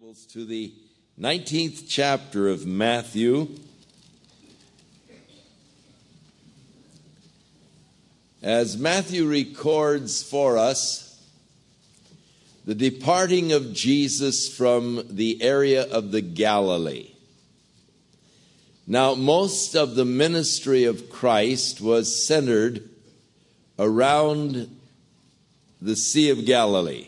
Bibles to the 19th chapter of Matthew. As Matthew records for us the departing of Jesus from the area of the Galilee. Now, most of the ministry of Christ was centered around the Sea of Galilee.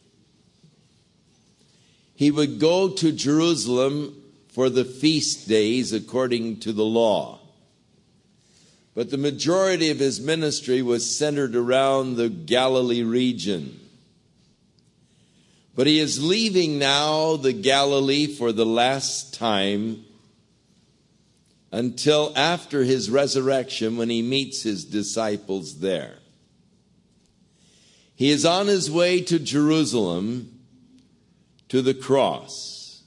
He would go to Jerusalem for the feast days according to the law. But the majority of his ministry was centered around the Galilee region. But he is leaving now the Galilee for the last time until after his resurrection, when he meets his disciples there. He is on his way to Jerusalem, to the cross.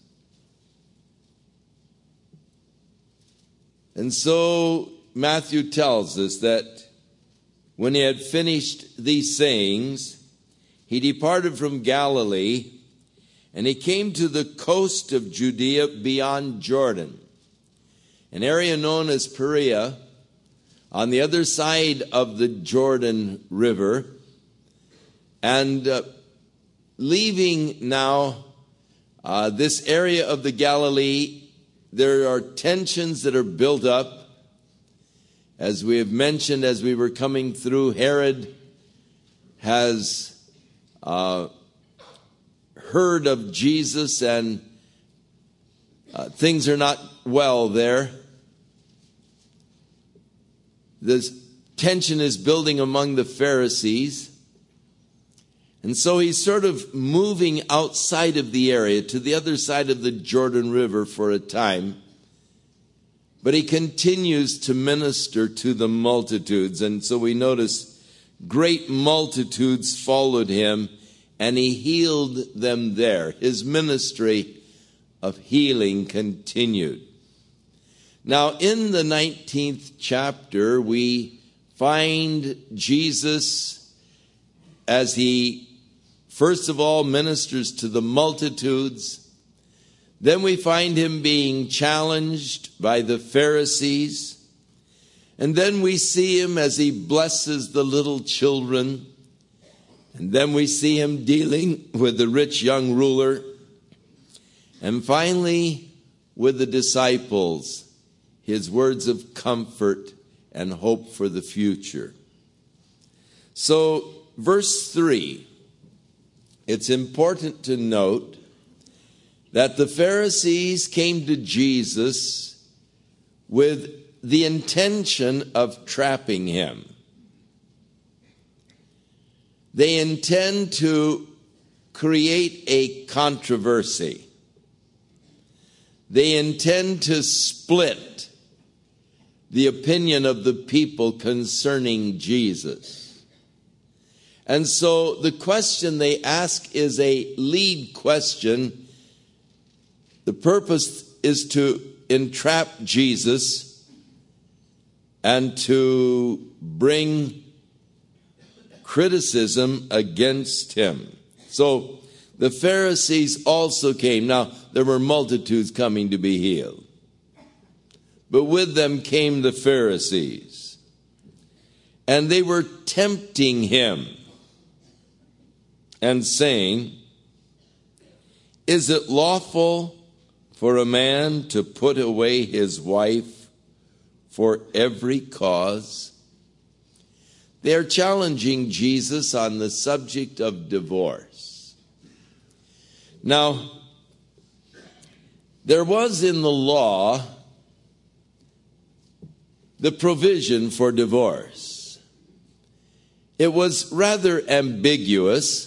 And so Matthew tells us that when he had finished these sayings, he departed from Galilee, and he came to the coast of Judea beyond Jordan, an area known as Perea, on the other side of the Jordan River. And leaving now this area of the Galilee, there are tensions that are built up. As we have mentioned as we were coming through, Herod has heard of Jesus, and things are not well there. This tension is building among the Pharisees. And so he's sort of moving outside of the area to the other side of the Jordan River for a time. But he continues to minister to the multitudes. And so we notice great multitudes followed him, and he healed them there. His ministry of healing continued. Now, in the 19th chapter, we find Jesus as he first of all ministers to the multitudes. Then we find him being challenged by the Pharisees. And then we see him as he blesses the little children. And then we see him dealing with the rich young ruler. And finally, with the disciples, his words of comfort and hope for the future. So, verse 3, it's important to note that the Pharisees came to Jesus with the intention of trapping him. They intend to create a controversy. They intend to split the opinion of the people concerning Jesus. And so the question they ask is a lead question. The purpose is to entrap Jesus and to bring criticism against him. So the Pharisees also came. Now, there were multitudes coming to be healed. But with them came the Pharisees. And they were tempting him and saying, "Is it lawful for a man to put away his wife for every cause?" They are challenging Jesus on the subject of divorce. Now, there was in the law the provision for divorce. It was rather ambiguous.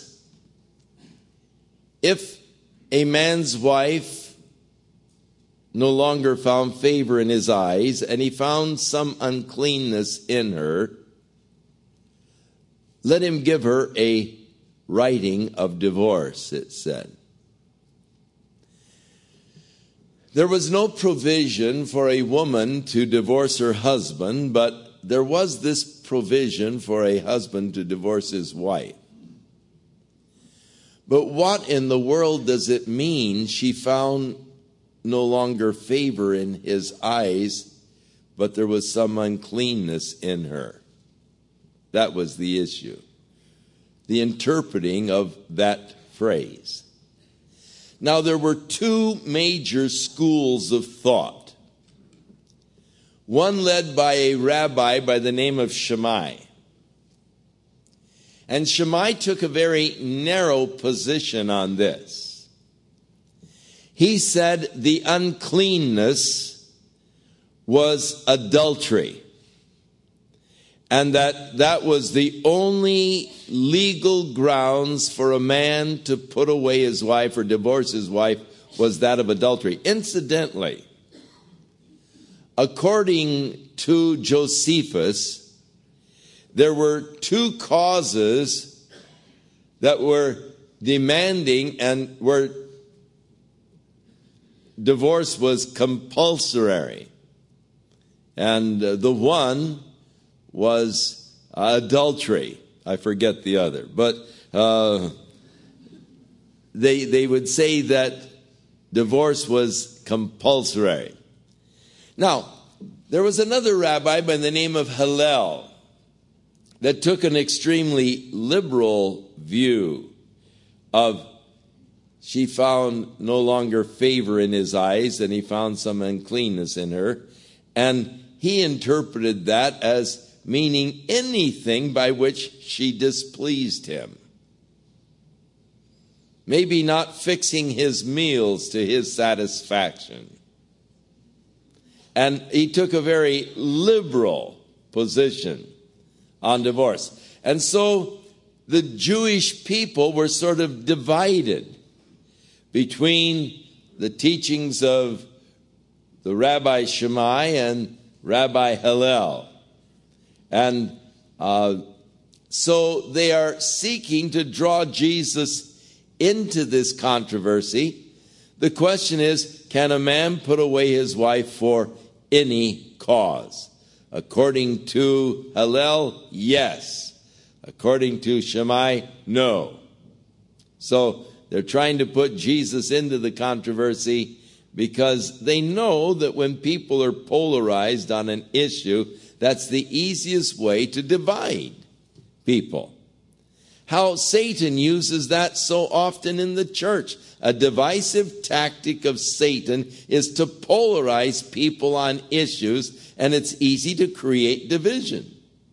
If a man's wife no longer found favor in his eyes, and he found some uncleanness in her, let him give her a writing of divorce, it said. There was no provision for a woman to divorce her husband, but there was this provision for a husband to divorce his wife. But what in the world does it mean she found no longer favor in his eyes, but there was some uncleanness in her? That was the issue. The interpreting of that phrase. Now, there were two major schools of thought. One led by a rabbi by the name of Shammai. And Shammai took a very narrow position on this. He said the uncleanness was adultery, and that was the only legal grounds for a man to put away his wife or divorce his wife was that of adultery. Incidentally, according to Josephus, there were two causes that were demanding and where divorce was compulsory. And the one was adultery. I forget the other. But they would say that divorce was compulsory. Now, there was another rabbi by the name of Hillel that took an extremely liberal view of she found no longer favor in his eyes and he found some uncleanness in her. And he interpreted that as meaning anything by which she displeased him. Maybe not fixing his meals to his satisfaction. And he took a very liberal position on divorce. And so the Jewish people were sort of divided between the teachings of the Rabbi Shammai and Rabbi Hillel. And so they are seeking to draw Jesus into this controversy. The question is, can a man put away his wife for any cause? According to Hillel, yes. According to Shammai, no. So they're trying to put Jesus into the controversy because they know that when people are polarized on an issue, that's the easiest way to divide people. How Satan uses that so often in the church. A divisive tactic of Satan is to polarize people on issues, and it's easy to create division.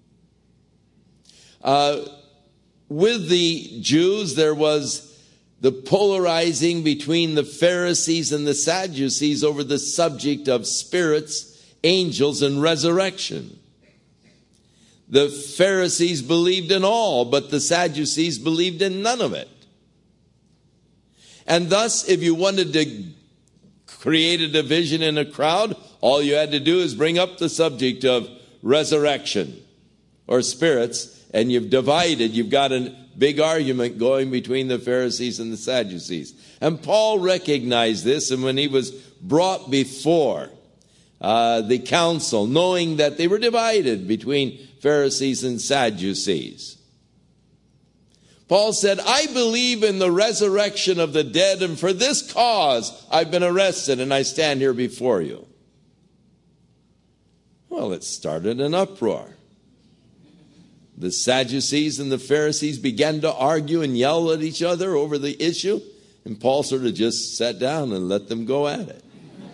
With the Jews, there was the polarizing between the Pharisees and the Sadducees over the subject of spirits, angels, and resurrection. The Pharisees believed in all, but the Sadducees believed in none of it. And thus, if you wanted to create a division in a crowd, all you had to do is bring up the subject of resurrection or spirits, and you've divided. You've got a big argument going between the Pharisees and the Sadducees. And Paul recognized this, and when he was brought before the council, knowing that they were divided between Pharisees and Sadducees, Paul said, I believe in the resurrection of the dead, and for this cause I've been arrested and I stand here before you. Well, it started an uproar. The Sadducees and the Pharisees began to argue and yell at each other over the issue, and Paul sort of just sat down and let them go at it.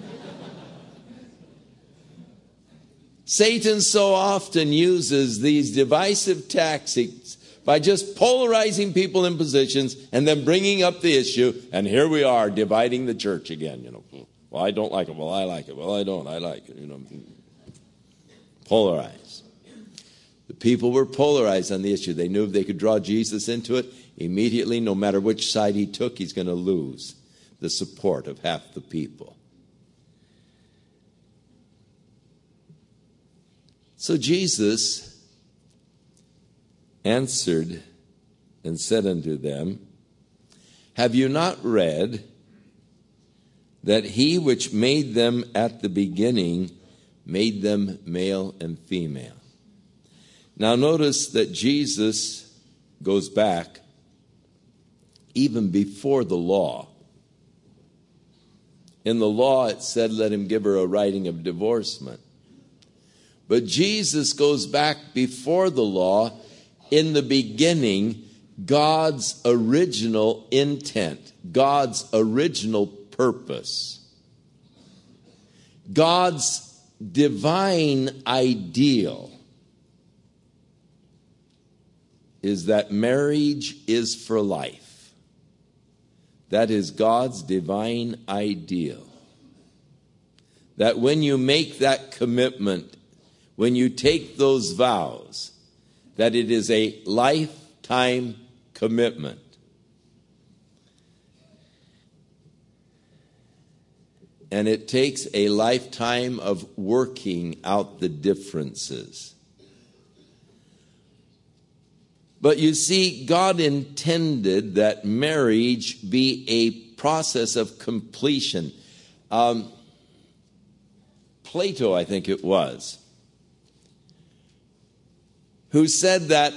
Satan so often uses these divisive tactics by just polarizing people in positions and then bringing up the issue, and here we are dividing the church again. Well, I don't like it. Well, I like it. Well, I don't. I like it. Polarize. The people were polarized on the issue. They knew if they could draw Jesus into it, immediately, no matter which side he took, he's going to lose the support of half the people. So Jesus answered and said unto them, have you not read that he which made them at the beginning made them male and female? Now notice that Jesus goes back even before the law. In the law, it said, let him give her a writing of divorcement. But Jesus goes back before the law. In the beginning, God's original intent, God's original purpose, God's divine ideal is that marriage is for life. That is God's divine ideal. That when you make that commitment, when you take those vows, that it is a lifetime commitment. And it takes a lifetime of working out the differences. But you see, God intended that marriage be a process of completion. Plato, I think it was, who said that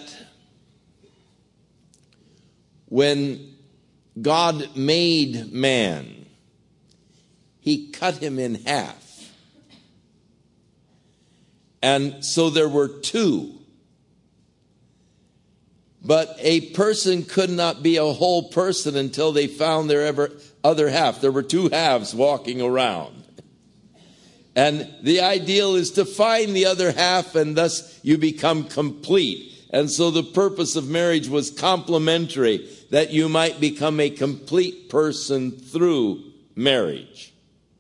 when God made man, he cut him in half. And so there were two. But a person could not be a whole person until they found their other half. There were two halves walking around. And the ideal is to find the other half, and thus you become complete. And so the purpose of marriage was complementary, that you might become a complete person through marriage.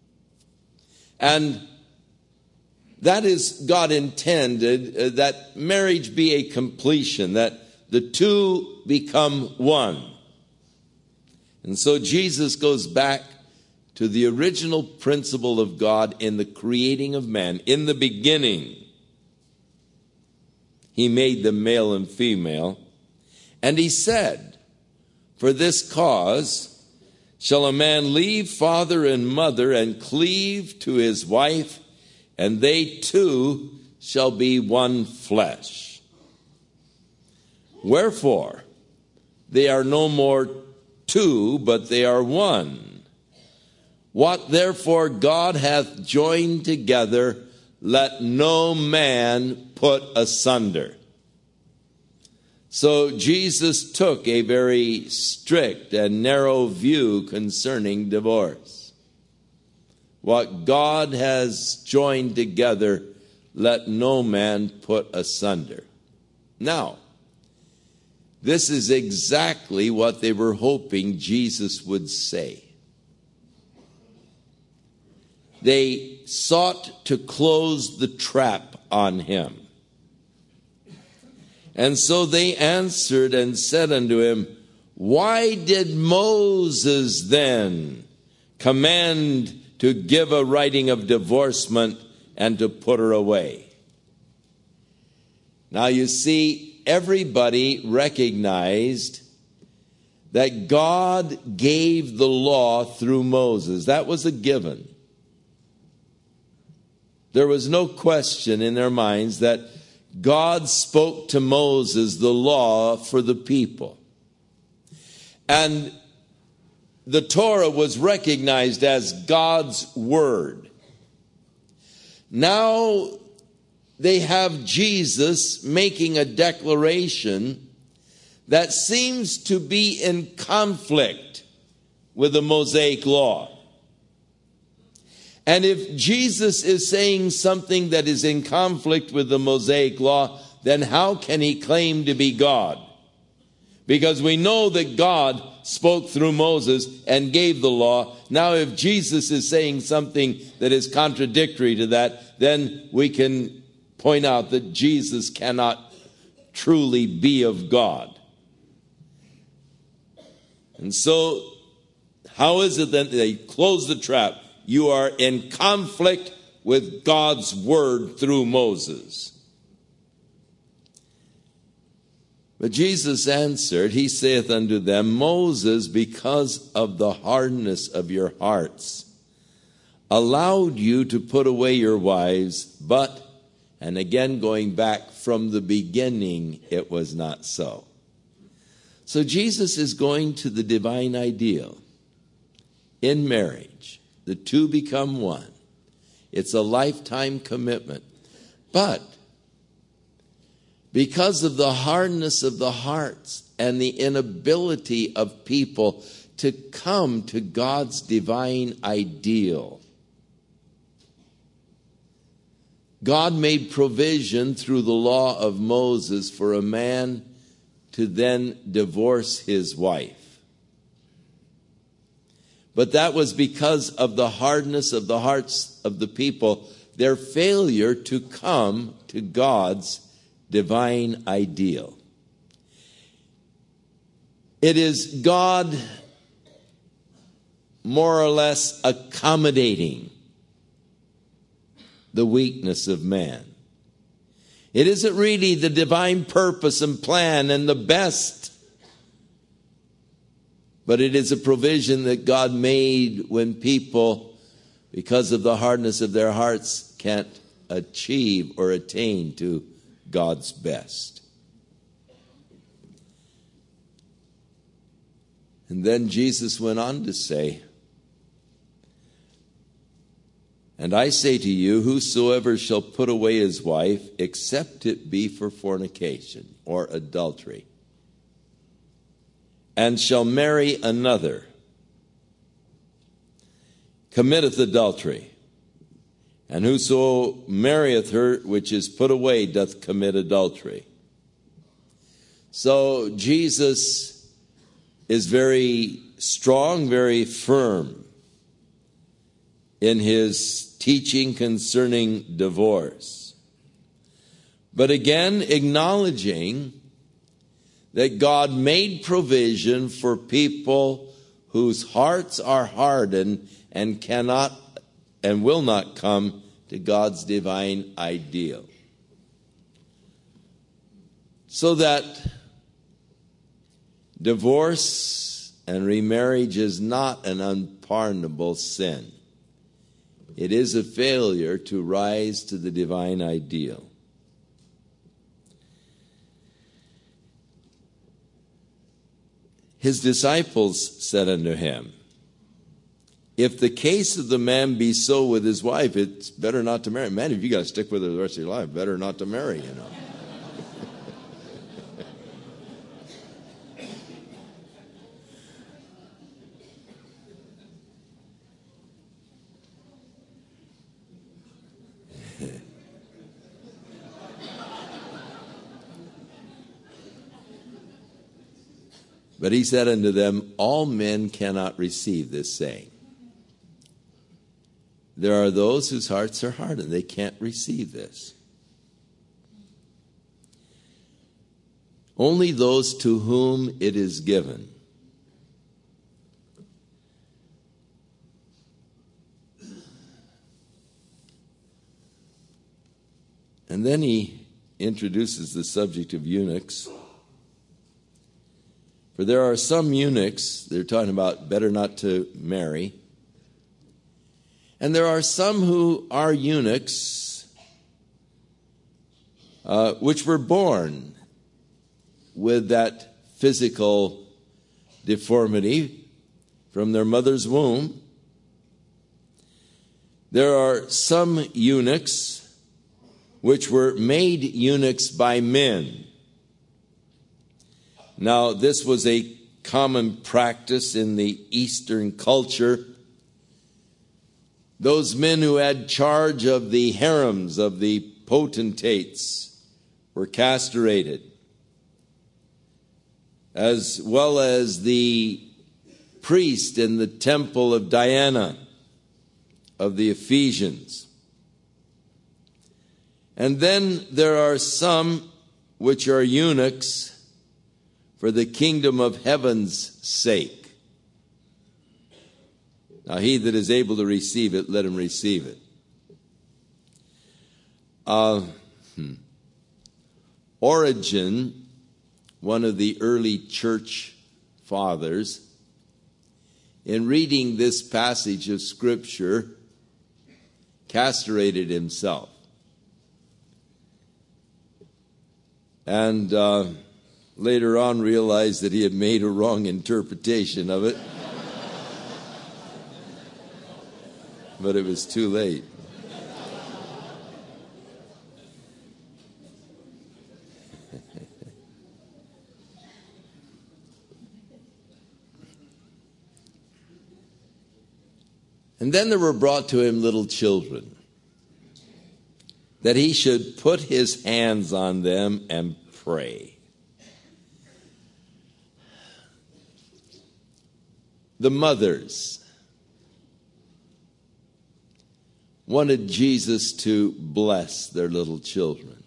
And that is God intended, that marriage be a completion, that the two become one. And so Jesus goes back to the original principle of God in the creating of man. In the beginning, he made them male and female. And he said, for this cause shall a man leave father and mother and cleave to his wife, and they two shall be one flesh. Wherefore, they are no more two, but they are one. What therefore God hath joined together, let no man put asunder. So Jesus took a very strict and narrow view concerning divorce. What God has joined together, let no man put asunder. Now, this is exactly what they were hoping Jesus would say. They sought to close the trap on him. And so they answered and said unto him, why did Moses then command to give a writing of divorcement and to put her away? Now you see, everybody recognized that God gave the law through Moses. That was a given. There was no question in their minds that God spoke to Moses the law for the people. And the Torah was recognized as God's word. Now they have Jesus making a declaration that seems to be in conflict with the Mosaic law. And if Jesus is saying something that is in conflict with the Mosaic law, then how can he claim to be God? Because we know that God spoke through Moses and gave the law. Now, if Jesus is saying something that is contradictory to that, then we can point out that Jesus cannot truly be of God. And so, how is it that they close the trap? You are in conflict with God's word through Moses. But Jesus answered, he saith unto them, Moses, because of the hardness of your hearts, allowed you to put away your wives, but, and again going back from the beginning, it was not so. So Jesus is going to the divine ideal in marriage. The two become one. It's a lifetime commitment. But because of the hardness of the hearts and the inability of people to come to God's divine ideal, God made provision through the law of Moses for a man to then divorce his wife. But that was because of the hardness of the hearts of the people, their failure to come to God's divine ideal. It is God more or less accommodating the weakness of man. It isn't really the divine purpose and plan and the best, but it is a provision that God made when people, because of the hardness of their hearts, can't achieve or attain to God's best. And then Jesus went on to say, "And I say to you, whosoever shall put away his wife, except it be for fornication," or adultery, "and shall marry another, committeth adultery. And whoso marrieth her which is put away doth commit adultery." So Jesus is very strong, very firm in his teaching concerning divorce. But again, acknowledging that God made provision for people whose hearts are hardened and cannot and will not come to God's divine ideal. So that divorce and remarriage is not an unpardonable sin. It is a failure to rise to the divine ideal. His disciples said unto him, "If the case of the man be so with his wife, it's better not to marry." Man, if you got to stick with her the rest of your life, better not to marry, you know. But he said unto them, "All men cannot receive this saying. There are those whose hearts are hardened. They can't receive this. Only those to whom it is given." And then he introduces the subject of eunuchs. For there are some eunuchs, they're talking about better not to marry. And there are some who are eunuchs, which were born with that physical deformity from their mother's womb. There are some eunuchs which were made eunuchs by men. Now, this was a common practice in the Eastern culture. Those men who had charge of the harems of the potentates were castrated, as well as the priest in the temple of Diana of the Ephesians. And then there are some which are eunuchs for the kingdom of heaven's sake. Now he that is able to receive it, let him receive it. Origen, one of the early church fathers, in reading this passage of Scripture, castrated himself. And later on realized that he had made a wrong interpretation of it. But it was too late. And then there were brought to him little children, that he should put his hands on them and pray. The mothers wanted Jesus to bless their little children,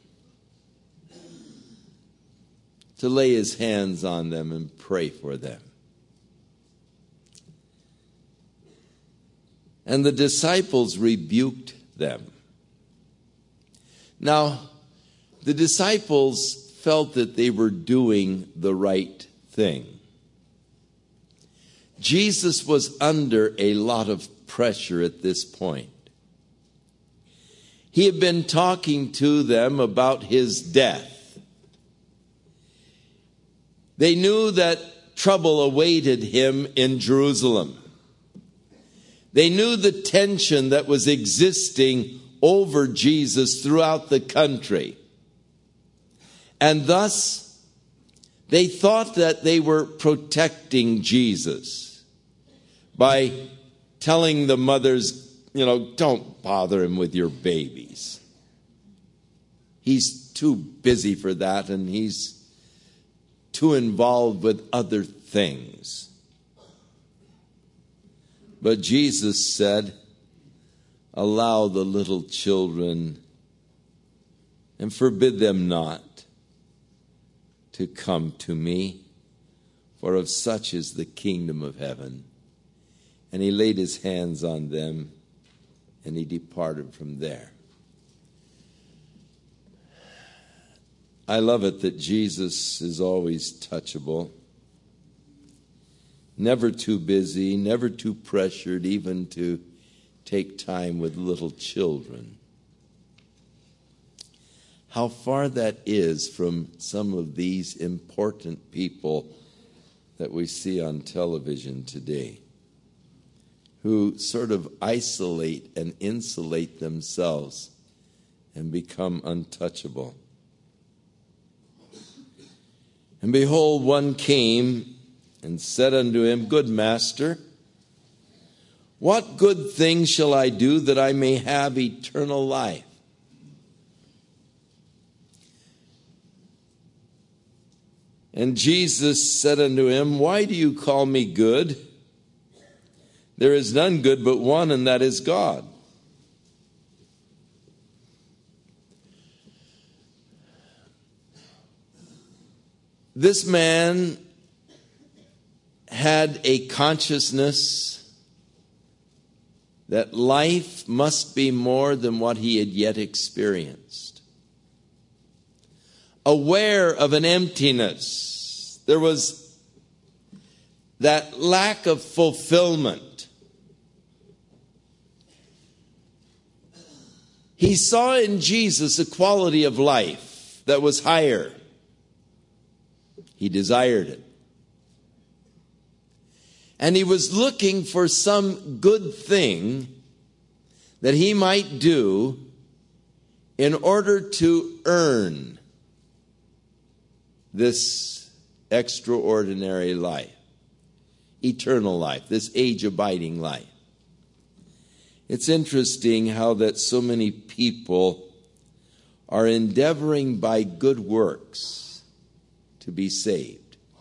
to lay his hands on them and pray for them. And the disciples rebuked them. Now, the disciples felt that they were doing the right thing. Jesus was under a lot of pressure at this point. He had been talking to them about his death. They knew that trouble awaited him in Jerusalem. They knew the tension that was existing over Jesus throughout the country. And thus, they thought that they were protecting Jesus by telling the mothers, don't bother him with your babies. He's too busy for that, and he's too involved with other things. But Jesus said, allow the little children and forbid them not to come to me, for of such is the kingdom of heaven. And he laid his hands on them, and he departed from there. I love it that Jesus is always touchable. Never too busy, never too pressured, even to take time with little children. How far that is from some of these important people that we see on television today, who sort of isolate and insulate themselves and become untouchable. And behold, one came and said unto him, Good master, what good thing shall I do that I may have eternal life? And Jesus said unto him, Why do you call me good? There is none good but one, and that is God. This man had a consciousness that life must be more than what he had yet experienced. Aware of an emptiness, there was that lack of fulfillment. He saw in Jesus a quality of life that was higher. He desired it. And he was looking for some good thing that he might do in order to earn this extraordinary life, eternal life, this age-abiding life. It's interesting how that so many people are endeavoring by good works to be saved.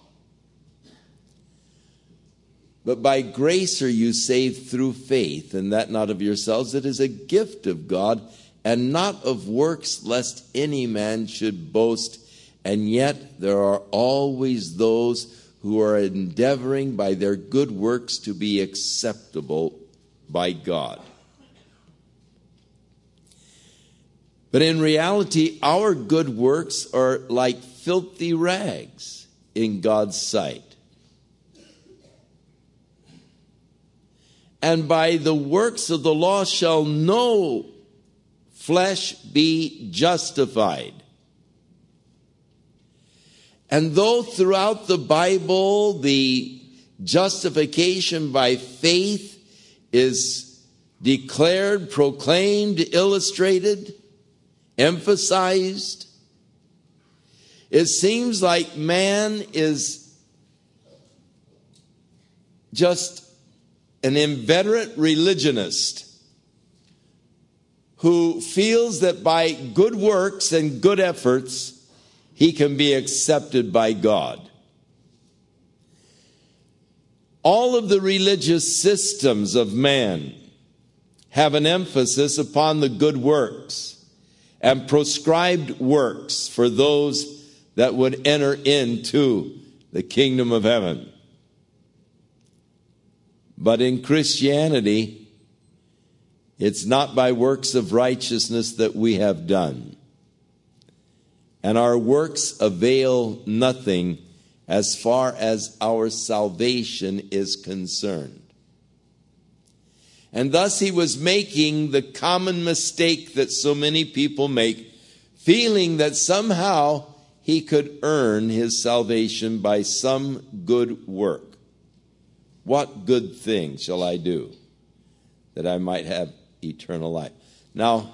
But by grace are you saved through faith, and that not of yourselves. It is a gift of God, and not of works, lest any man should boast. And yet there are always those who are endeavoring by their good works to be acceptable by God. But in reality, our good works are like filthy rags in God's sight. And by the works of the law shall no flesh be justified. And though throughout the Bible the justification by faith is declared, proclaimed, illustrated, emphasized, it seems like man is just an inveterate religionist who feels that by good works and good efforts he can be accepted by God. All of the religious systems of man have an emphasis upon the good works and prescribed works for those that would enter into the kingdom of heaven. But in Christianity, it's not by works of righteousness that we have done. And our works avail nothing as far as our salvation is concerned. And thus he was making the common mistake that so many people make, feeling that somehow he could earn his salvation by some good work. What good thing shall I do that I might have eternal life? Now,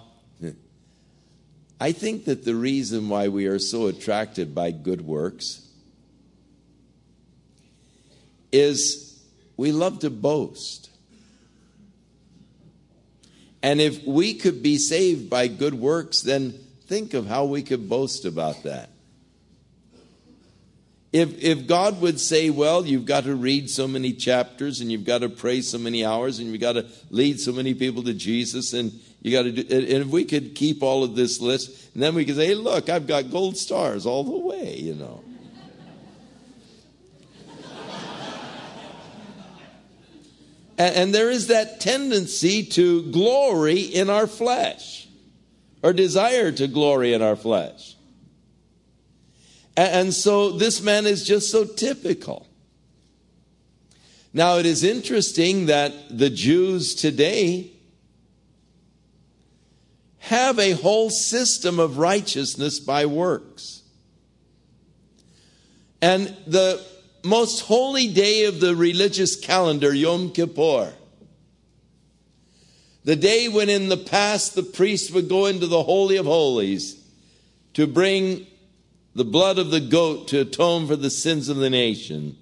I think that the reason why we are so attracted by good works is we love to boast. And if we could be saved by good works, then think of how we could boast about that. If God would say, well, you've got to read so many chapters and you've got to pray so many hours and you've got to lead so many people to Jesus and you got to do, and if we could keep all of this list, and then we could say, hey, look, I've got gold stars all the way, you know. And there is that tendency to glory in our flesh, or desire to glory in our flesh. And so this man is just so typical. Now it is interesting that the Jews today have a whole system of righteousness by works. And the most holy day of the religious calendar, Yom Kippur, the day when in the past the priest would go into the Holy of Holies to bring the blood of the goat to atone for the sins of the nation,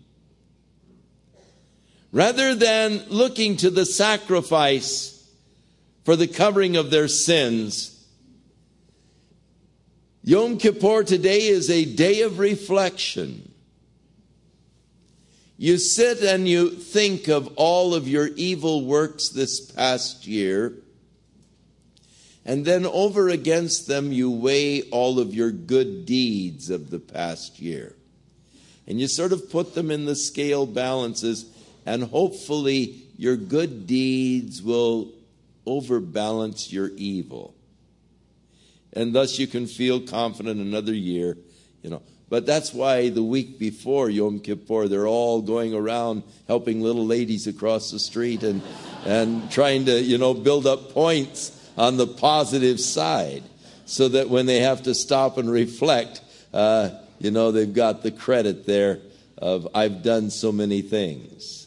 rather than looking to the sacrifice for the covering of their sins, Yom Kippur today is a day of reflection. You sit and you think of all of your evil works this past year, and then over against them you weigh all of your good deeds of the past year. And you sort of put them in the scale balances, and hopefully your good deeds will overbalance your evil. And thus you can feel confident another year, you know. But that's why the week before Yom Kippur, they're all going around helping little ladies across the street and trying to, you know, build up points on the positive side so that when they have to stop and reflect, you know, they've got the credit there of, I've done so many things.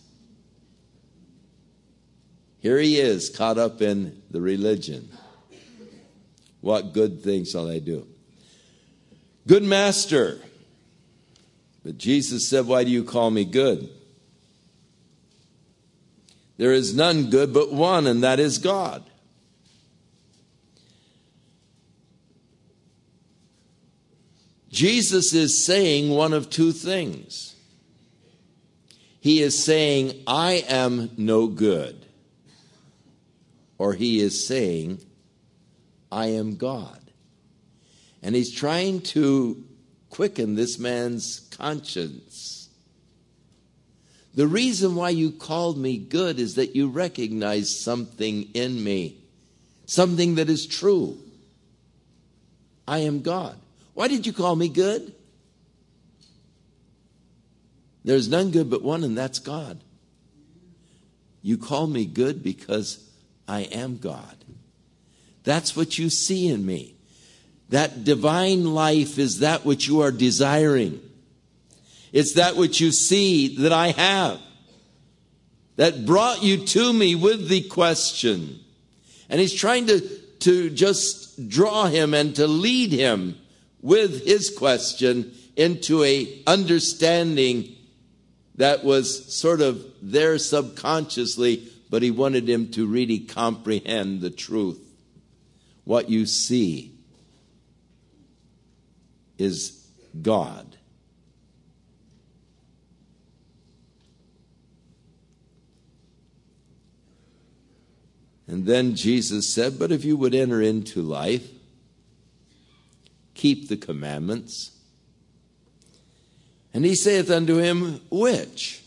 Here he is, caught up in the religion. What good thing shall I do? Good master. But Jesus said, why do you call me good? There is none good but one, and that is God. Jesus is saying one of two things. He is saying, I am no good. Or he is saying, I am God. And he's trying to quicken this man's conscience. The reason why you called me good is that you recognize something in me, something that is true. I am God. Why did you call me good? There's none good but one, and that's God. You call me good because I am God. That's what you see in me. That divine life is that which you are desiring. It's that which you see that I have, that brought you to me with the question. And he's trying to just draw him and to lead him with his question into a understanding that was sort of there subconsciously, but he wanted him to really comprehend the truth. What you see is God. And then Jesus said, but if you would enter into life, keep the commandments. And he saith unto him, which?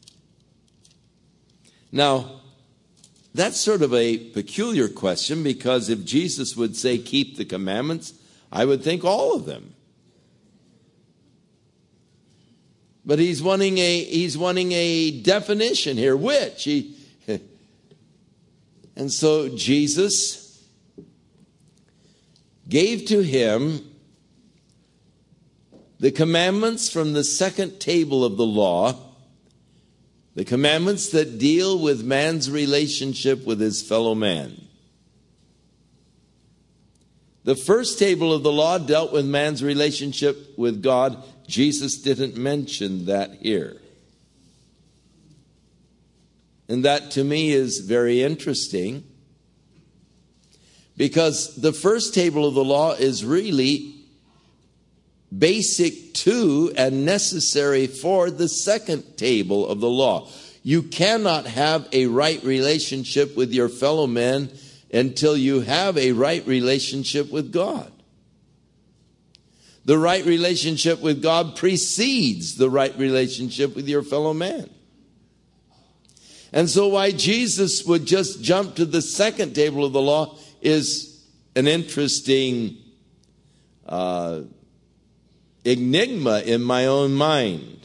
Now, that's sort of a peculiar question, because if Jesus would say keep the commandments, I would think all of them. But he's wanting a definition here, which? And so Jesus gave to him the commandments from the second table of the law, the commandments that deal with man's relationship with his fellow man. The first table of the law dealt with man's relationship with God. Jesus didn't mention that here. And that to me is very interesting, because the first table of the law is really basic to and necessary for the second table of the law. You cannot have a right relationship with your fellow man until you have a right relationship with God. The right relationship with God precedes the right relationship with your fellow man. And so why Jesus would just jump to the second table of the law is an interesting enigma in my own mind.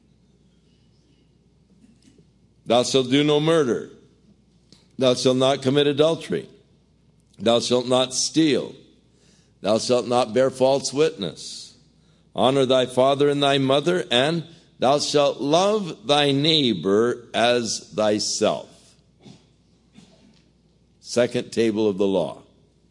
Thou shalt do no murder. Thou shalt not commit adultery. Thou shalt not steal. Thou shalt not bear false witness. Honor thy father and thy mother, and thou shalt love thy neighbor as thyself. Second table of the law.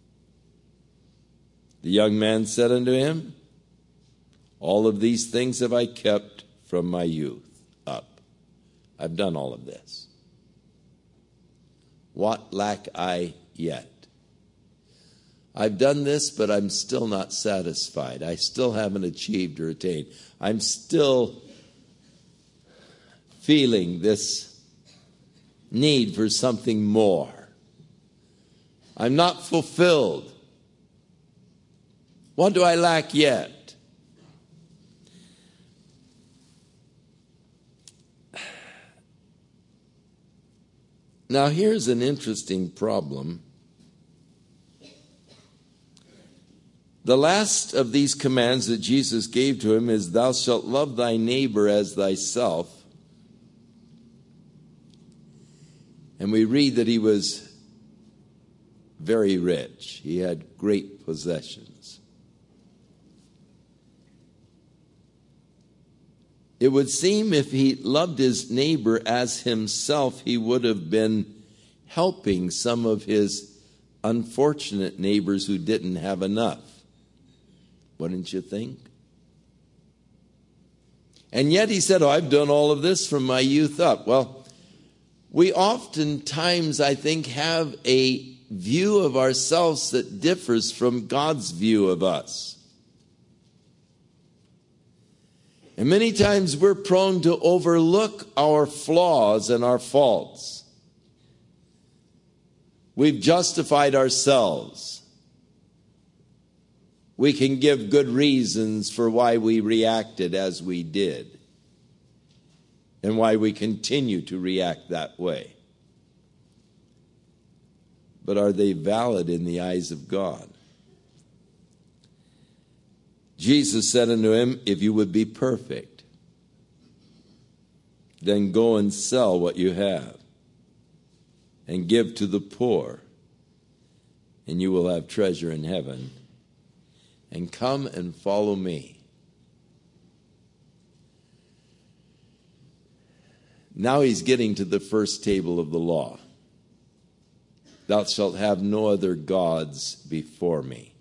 The young man said unto him, all of these things have I kept from my youth up. I've done all of this. What lack I yet? I've done this, but I'm still not satisfied. I still haven't achieved or attained. I'm still feeling this need for something more. I'm not fulfilled. What do I lack yet? Now here's an interesting problem. The last of these commands that Jesus gave to him is, thou shalt love thy neighbor as thyself. And we read that he was very rich. He had great possessions. It would seem if he loved his neighbor as himself, he would have been helping some of his unfortunate neighbors who didn't have enough. Wouldn't you think? And yet he said, I've done all of this from my youth up. Well, we oftentimes, I think, have a view of ourselves that differs from God's view of us. And many times we're prone to overlook our flaws and our faults. We've justified ourselves. We can give good reasons for why we reacted as we did, and why we continue to react that way. But are they valid in the eyes of God? Jesus said unto him, if you would be perfect, then go and sell what you have and give to the poor, and you will have treasure in heaven. And come and follow me. Now he's getting to the first table of the law. Thou shalt have no other gods before me.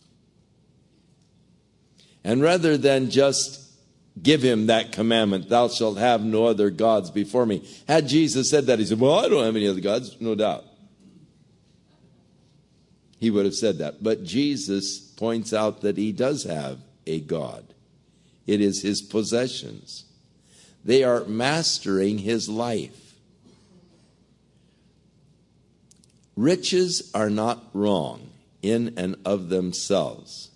And rather than just give him that commandment, thou shalt have no other gods before me. Had Jesus said that, he said, well, I don't have any other gods, no doubt. He would have said that. But Jesus points out that he does have a God. It is his possessions. They are mastering his life. Riches are not wrong in and of themselves.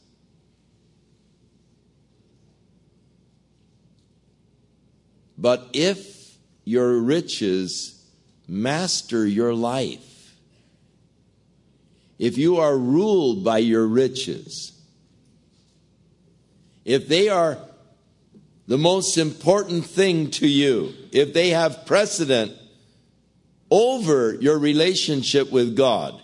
But if your riches master your life, if you are ruled by your riches, if they are the most important thing to you, if they have precedent over your relationship with God,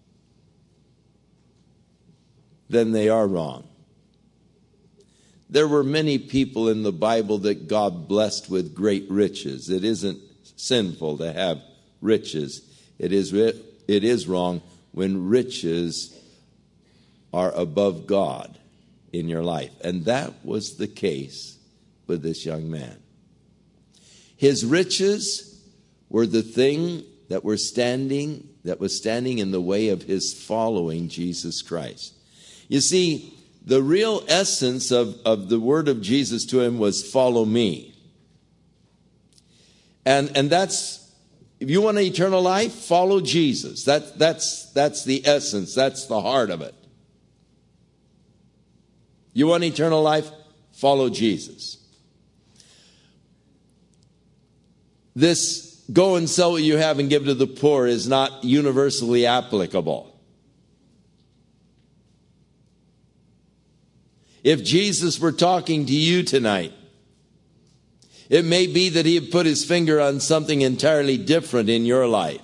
then they are wrong. There were many people in the Bible that God blessed with great riches. It isn't sinful to have riches. It is wrong when riches are above God in your life. And that was the case with this young man. His riches were the thing that was standing in the way of his following Jesus Christ. You see, the real essence of the word of Jesus to him was, follow me. And that's, if you want eternal life, follow Jesus. That's the essence. That's the heart of it. You want eternal life? Follow Jesus. This go and sell what you have and give to the poor is not universally applicable. If Jesus were talking to you tonight, it may be that he had put his finger on something entirely different in your life.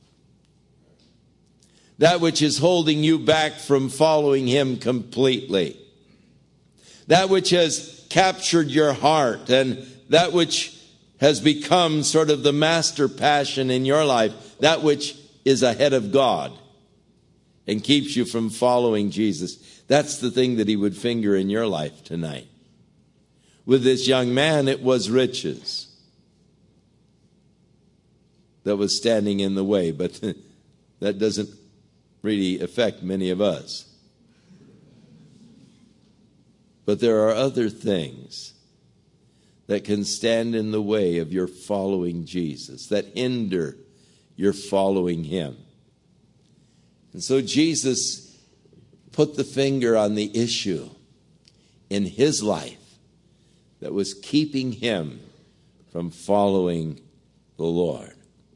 That which is holding you back from following him completely. That which has captured your heart and that which has become sort of the master passion in your life. That which is ahead of God and keeps you from following Jesus. That's the thing that he would finger in your life tonight. With this young man, it was riches that was standing in the way, but that doesn't really affect many of us. But there are other things that can stand in the way of your following Jesus, that hinder your following him. And so Jesus put the finger on the issue in his life that was keeping him from following the Lord.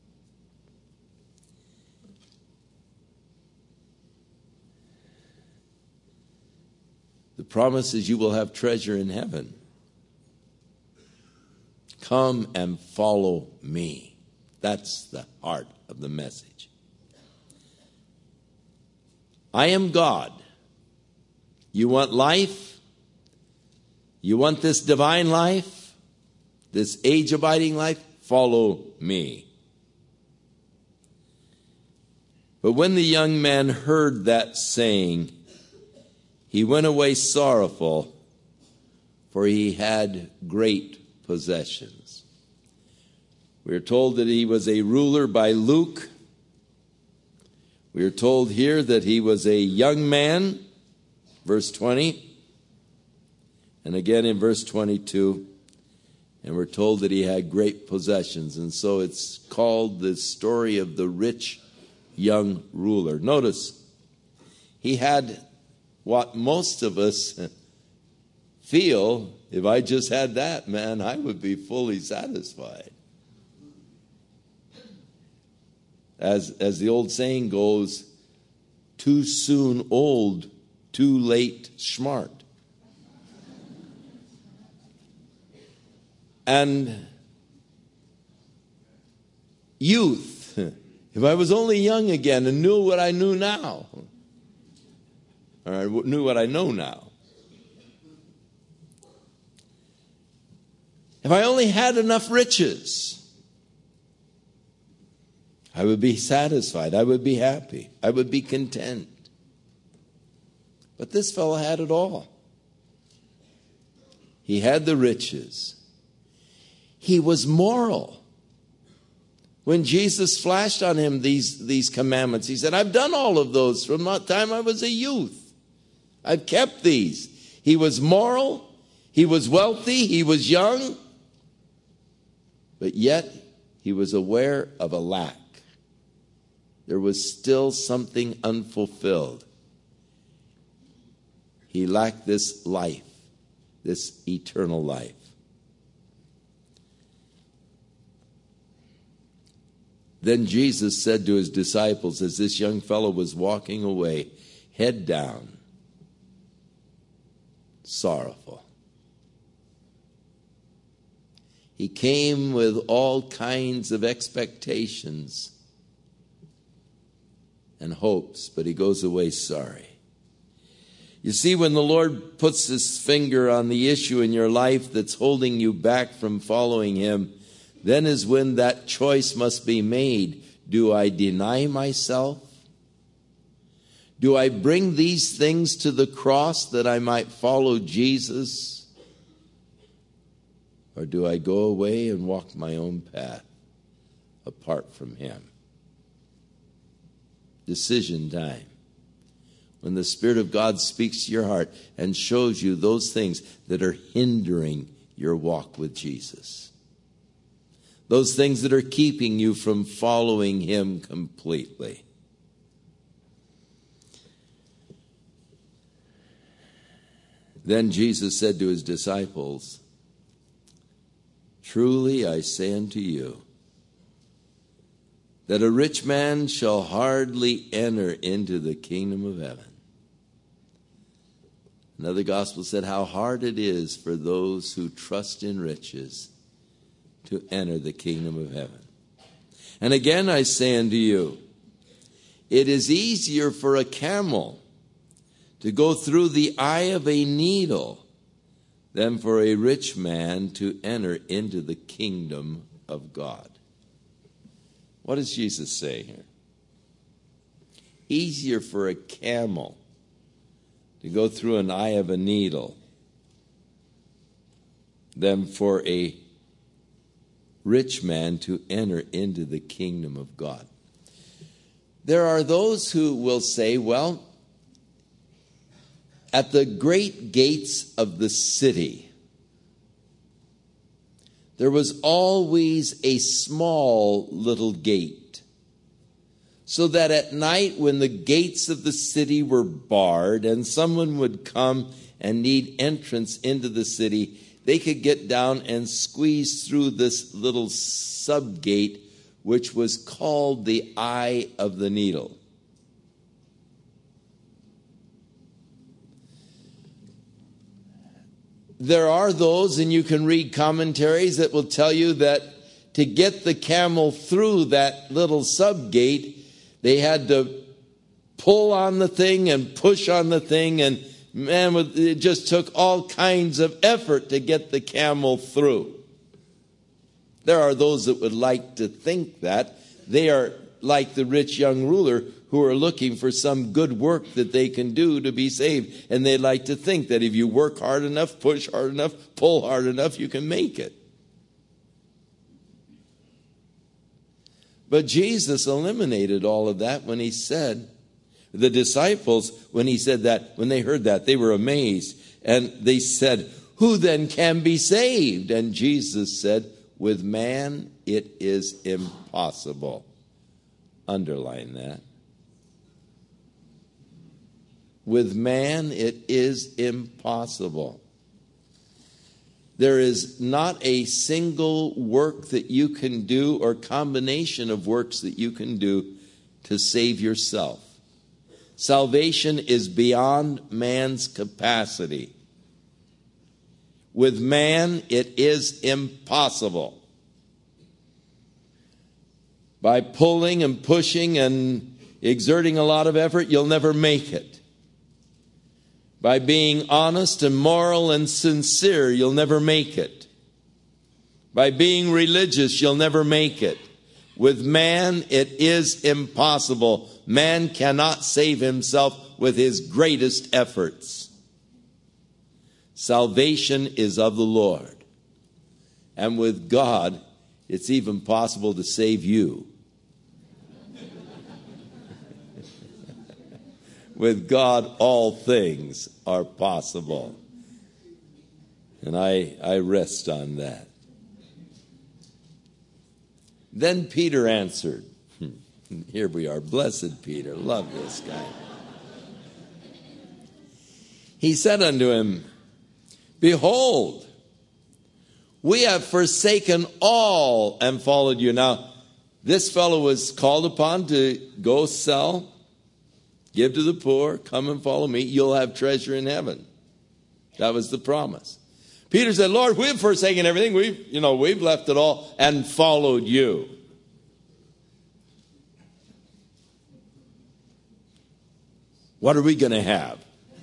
The promise is you will have treasure in heaven. Come and follow me. That's the heart of the message. I am God. You want life? You want this divine life? This age-abiding life? Follow me. But when the young man heard that saying, he went away sorrowful, for he had great possessions. We are told that he was a ruler by Luke. We are told here that he was a young man, verse 20, and again in verse 22, and we're told that he had great possessions. And so it's called the story of the rich young ruler. Notice, he had what most of us feel, if I just had that, man, I would be fully satisfied. As the old saying goes, too soon old, too late smart. And youth, if I was only young again and knew what I knew now, or I knew what I know now. If I only had enough riches, I would be satisfied. I would be happy. I would be content. But this fellow had it all. He had the riches. He was moral. When Jesus flashed on him these commandments, he said, I've done all of those from the time I was a youth. I've kept these. He was moral. He was wealthy. He was young. But yet, he was aware of a lack. There was still something unfulfilled. He lacked this life, this eternal life. Then Jesus said to his disciples, as this young fellow was walking away, head down, sorrowful. He came with all kinds of expectations and hopes, but he goes away sorry. You see, when the Lord puts his finger on the issue in your life that's holding you back from following him, then is when that choice must be made. Do I deny myself? Do I bring these things to the cross that I might follow Jesus? Or do I go away and walk my own path apart from him? Decision time. When the Spirit of God speaks to your heart and shows you those things that are hindering your walk with Jesus. Those things that are keeping you from following him completely. Then Jesus said to his disciples, truly I say unto you, that a rich man shall hardly enter into the kingdom of heaven. Another gospel said how hard it is for those who trust in riches to enter the kingdom of heaven. And again I say unto you, it is easier for a camel to go through the eye of a needle than for a rich man to enter into the kingdom of God. What does Jesus say here? Easier for a camel to go through an eye of a needle than for a rich man to enter into the kingdom of God. There are those who will say, well, at the great gates of the city, there was always a small little gate, so that at night when the gates of the city were barred and someone would come and need entrance into the city, they could get down and squeeze through this little sub-gate, which was called the eye of the needle. There are those, and you can read commentaries that will tell you that to get the camel through that little sub-gate, they had to pull on the thing and push on the thing, and man, it just took all kinds of effort to get the camel through. There are those that would like to think that. They are like the rich young ruler who are looking for some good work that they can do to be saved. And they like to think that if you work hard enough, push hard enough, pull hard enough, you can make it. But Jesus eliminated all of that when he said, the disciples, when he said that, when they heard that, they were amazed. And they said, who then can be saved? And Jesus said, with man it is impossible. Underline that. With man it is impossible. There is not a single work that you can do or combination of works that you can do to save yourself. Salvation is beyond man's capacity. With man, it is impossible. By pulling and pushing and exerting a lot of effort, you'll never make it. By being honest and moral and sincere, you'll never make it. By being religious, you'll never make it. With man, it is impossible. Man cannot save himself with his greatest efforts. Salvation is of the Lord. And with God, it's even possible to save you. With God, all things are possible. And I rest on that. Then Peter answered. Here we are. Blessed Peter. Love this guy. He said unto him, Behold, we have forsaken all and followed you. Now, this fellow was called upon to go sell, give to the poor, come and follow me. You'll have treasure in heaven. That was the promise. Peter said, Lord, we've forsaken everything. We've left it all and followed you. What are we going to have?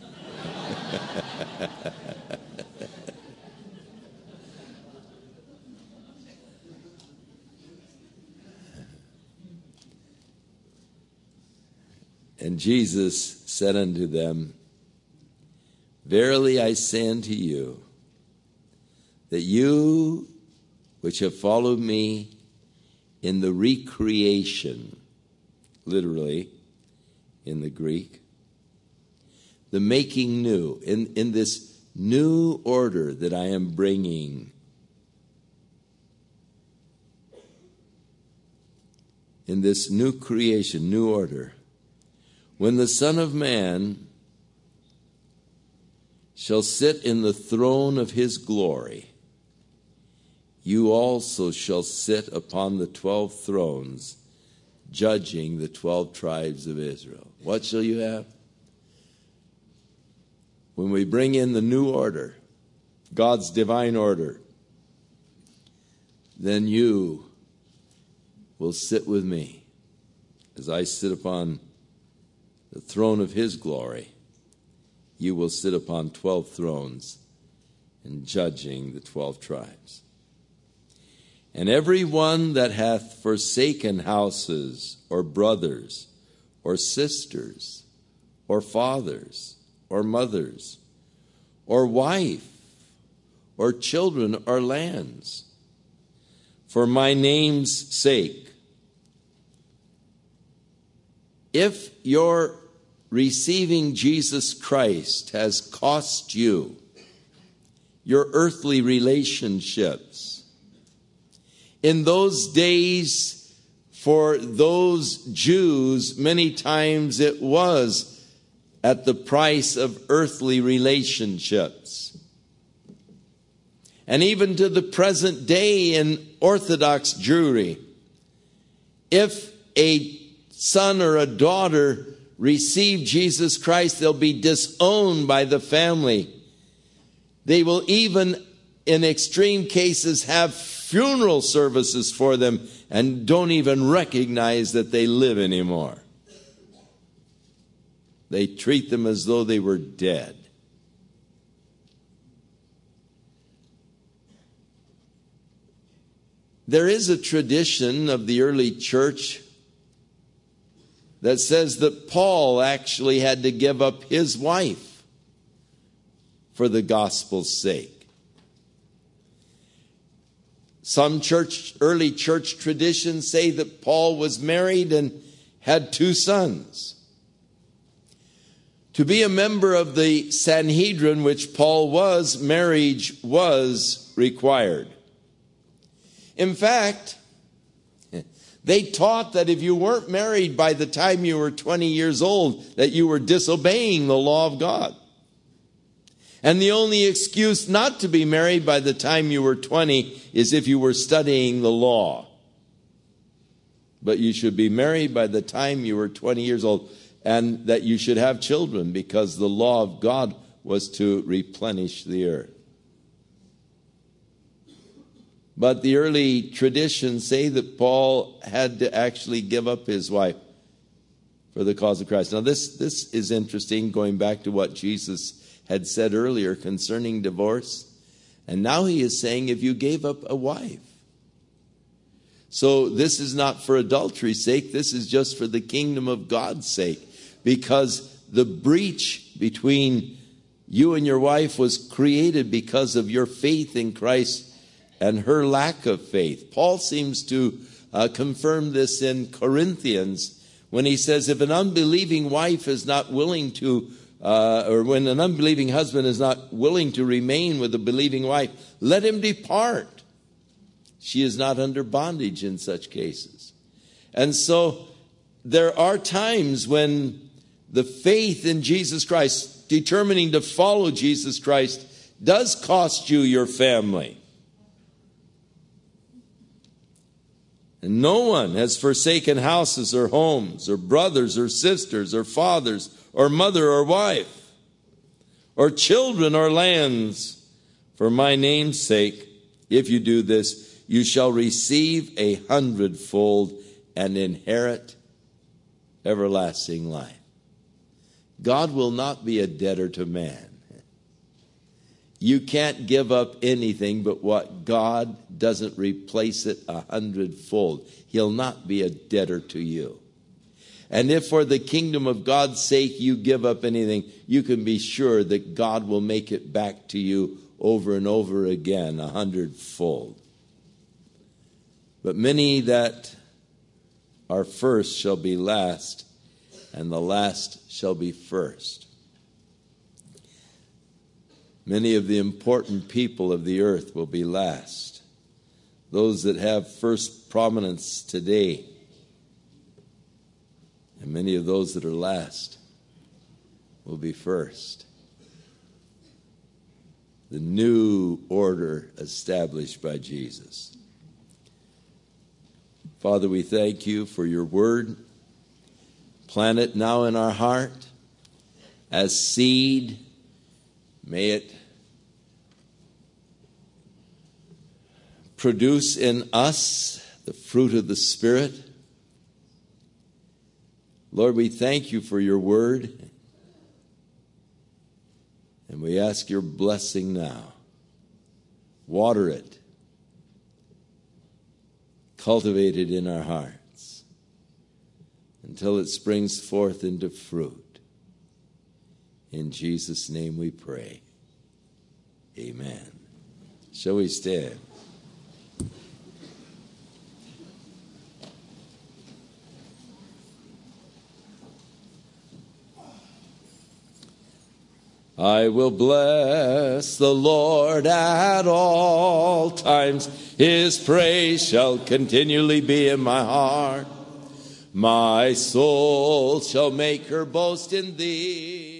And Jesus said unto them, Verily I say unto you, that you which have followed me in the recreation, literally in the Greek, the making new, in this new order that I am bringing, in this new creation, new order, when the Son of Man shall sit in the throne of his glory, you also shall sit upon the 12 thrones, judging the 12 tribes of Israel. What shall you have? When we bring in the new order, God's divine order, then you will sit with me as I sit upon the throne of his glory. You will sit upon 12 thrones and judging the 12 tribes. And every one that hath forsaken houses, or brothers, or sisters, or fathers, or mothers, or wife, or children, or lands, for my name's sake, if your receiving Jesus Christ has cost you your earthly relationships, in those days, for those Jews, many times it was at the price of earthly relationships. And even to the present day in Orthodox Jewry, if a son or a daughter receive Jesus Christ, they'll be disowned by the family. They will even, in extreme cases, have funeral services for them and don't even recognize that they live anymore. They treat them as though they were dead. There is a tradition of the early church that says that Paul actually had to give up his wife for the gospel's sake. Some early church traditions say that Paul was married and had 2 sons. To be a member of the Sanhedrin, which Paul was, marriage was required. In fact, they taught that if you weren't married by the time you were 20 years old, that you were disobeying the law of God. And the only excuse not to be married by the time you were 20 is if you were studying the law. But you should be married by the time you were 20 years old, and that you should have children because the law of God was to replenish the earth. But the early traditions say that Paul had to actually give up his wife for the cause of Christ. Now this is interesting, going back to what Jesus had said earlier concerning divorce. And now he is saying if you gave up a wife. So this is not for adultery's sake. This is just for the kingdom of God's sake. Because the breach between you and your wife was created because of your faith in Christ and her lack of faith. Paul seems to confirm this in Corinthians when he says, if an unbelieving wife is not willing to, or when an unbelieving husband is not willing to remain with a believing wife, let him depart. She is not under bondage in such cases. And so there are times when the faith in Jesus Christ, determining to follow Jesus Christ, does cost you your family. And no one has forsaken houses or homes or brothers or sisters or fathers or mother or wife or children or lands for my name's sake. If you do this, you shall receive 100-fold and inherit everlasting life. God will not be a debtor to man. You can't give up anything but what God doesn't replace it 100-fold. He'll not be a debtor to you. And if for the kingdom of God's sake you give up anything, you can be sure that God will make it back to you over and over again 100-fold. But many that are first shall be last, and the last shall be first. Many of the important people of the earth will be last. Those that have first prominence today. And many of those that are last will be first. The new order established by Jesus. Father, we thank you for your word. Plant it now in our heart as seed. May it produce in us the fruit of the Spirit. Lord, we thank you for your word. And we ask your blessing now. Water it. Cultivate it in our hearts until it springs forth into fruit. In Jesus' name we pray. Amen. Shall we stand? I will bless the Lord at all times. His praise shall continually be in my heart. My soul shall make her boast in thee.